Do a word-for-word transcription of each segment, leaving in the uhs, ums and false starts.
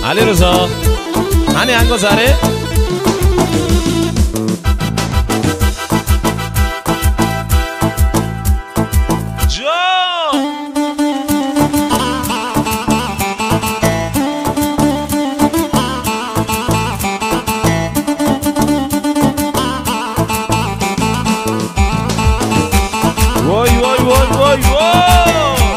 علی رضا hani anggo zare وای وای وای وای وای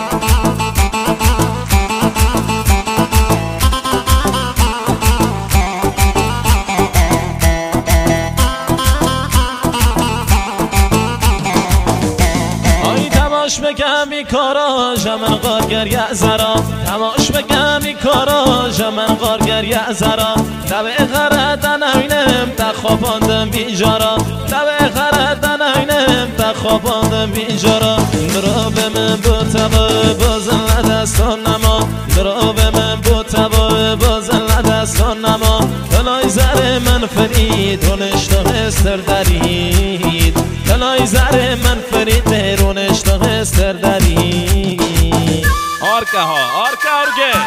آی تماش بگم بی کارا جمن قارگر یه زرا تماش بگم بی کارا جمن قارگر یه زرا لبه غردن اینم تخواباندم بیجارا لبه غردن اینم تخواباندم بیجارا درا به من بو تبا بازن لدستان نما درا به من بو تبا بازن لدستان نما تلای زر من فرید رونش تو هستر درید تلای زر من فرید بیرونش تو هستر درید آرکه ها آرکه آرکه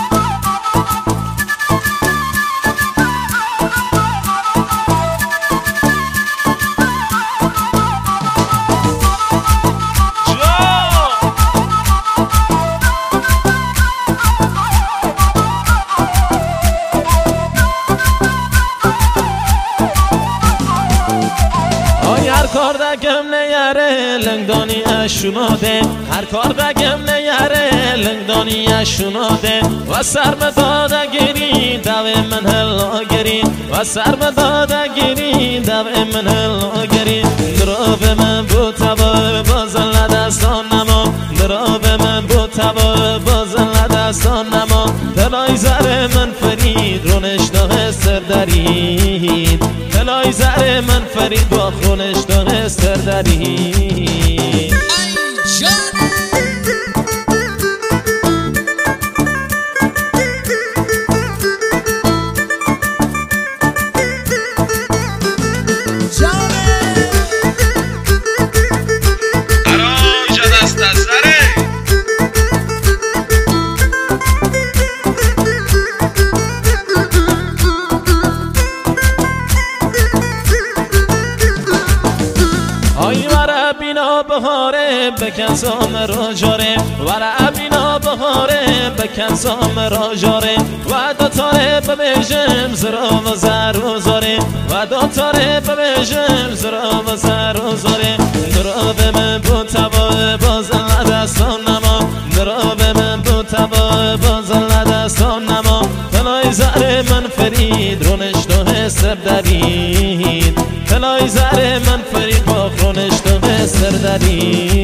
هر کار دگم نیاره لنگدانی اشوناده هر کار دگم نیاره لنگدانی اشوناده و سر به داده گیری دوی من هلا گیری و سر به داده گیری دوی من هلا گیری درا به من بو تبا بازن لدستان نما درا به من بو تبا بازن لدستان نما دلای زر من فرید رونش داغ سر درید دلای زر من فرید با خونش داغ سر درید آی ورا بینا بهاره بکن سام را جاره ورا بینا بهاره بکن سام را جاره و دو تاره ببیجم زرا و زر و زاره و دو تاره ببیجم زرا و زر و زاره درا به من بو تبا بازن لدستان نما درا به من بو تبا بازن لدستان نما تلای زر من فرید رونش تو هستر درید تلای زر من فرید با خونش تو هستر درید